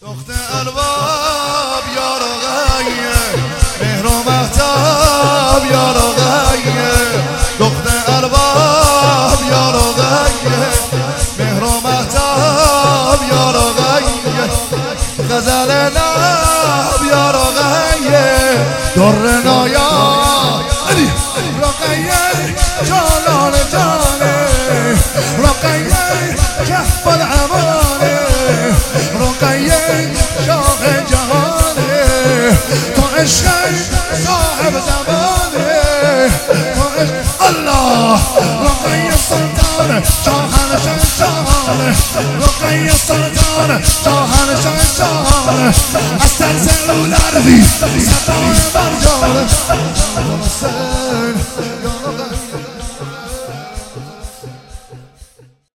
دخت الباب یا رقیه مهر و مهتاب یا رقیه دخت الباب یا رقیه مهر و مهتاب یا رقیه غزل ناب یا رقیه در نایا رقیه جانان جانه رقیه کف العمانه رقیه شاه جهانه تو عشق صاحب زمانه الله رقیه سلطان شاهنشاه شاهانه رقیه سلطان شاهنشاه شاهانه از سلسله الارضی ستاره مرجانه